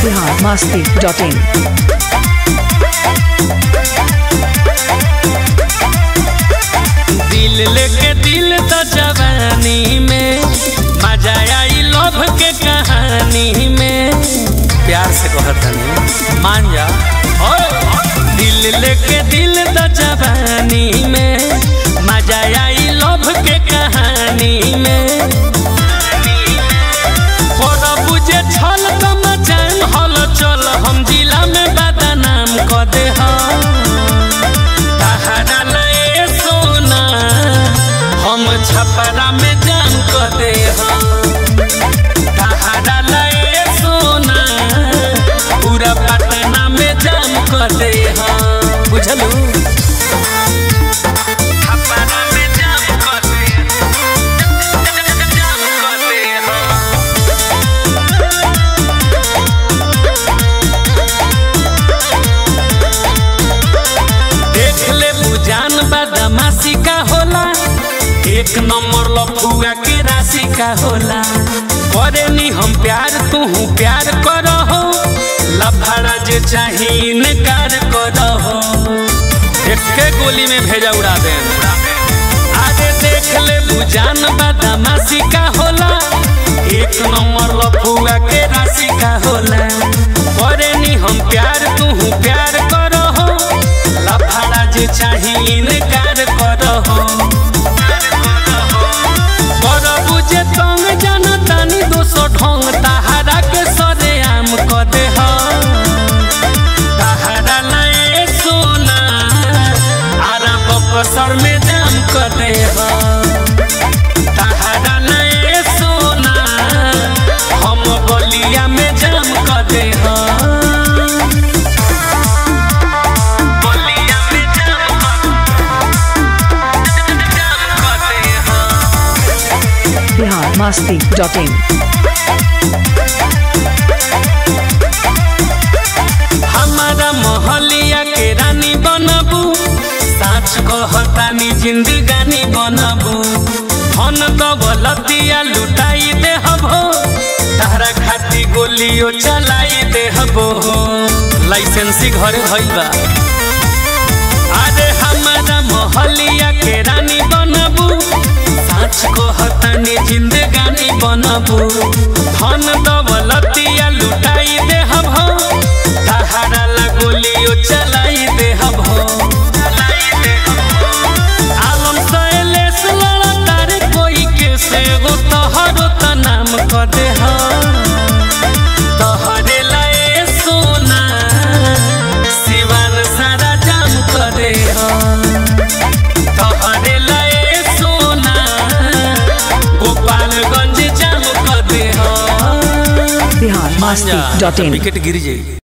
biharmasti.in। दिल लेके दिल तो जवानी में मजा आई लव के कहानी में प्यार से कहतनी मान जा। दिल लेके दिल तो जवानी में मजा आई लव के कहानी में बुझे छल तो मचान हल चल हम जिला में बदनाम कर दे हम छपरा में जान कर दे सोना पूरा पटना में जान कर दे बुझलू छपरा में जान कर दे देख ले बुझान बदमाशी का होला एक नंबर लफुआ के राशि का होला करे नी हम प्यार तू प्यार करहो लफड़ा जे चाहिए इनकार करहो एक गोली में भेजा उड़ा दे। आगे देख ले बुझान बदमाशी का होला एक नंबर लफुआ के राशि का होला करे नी हम प्यार तू प्यार करहो लफड़ा जे चाहिए इनकार करहो बुझे तंग जाना तानी दोसो ढंग तहारा के सरे आम कर दे तहारा लाए सोना आरा बक्सर में जाम कर दे तहारा लाए सोना हम बलिया में जाम कर दे biharmasti.in। हमारा मोहलिया के रानी बनबू साच कहतानी जिंदगानी बनबू धन दौलतिया लुटाई दे हबो तारा खाती गोलियो चलाई दे हबो लाइसेंसी घरे भइल बा। अरे हमारा मोहलिया के रानी बनबू साच कहतानी जिंदगानी बनबू धन दौलतिया लुटाई दे हबो तहारा ला गोलियो चलाई दे हबो आलम सैलेश लड़ा तारे कोई के से गो तोहरो त नाम कर दे तोहरे लाए सोना सिवान सारा जाम कर दे तोहरे लाए सोना गोपालगंज जाम कर दे biharmasti.in। विकेट गिर जाई।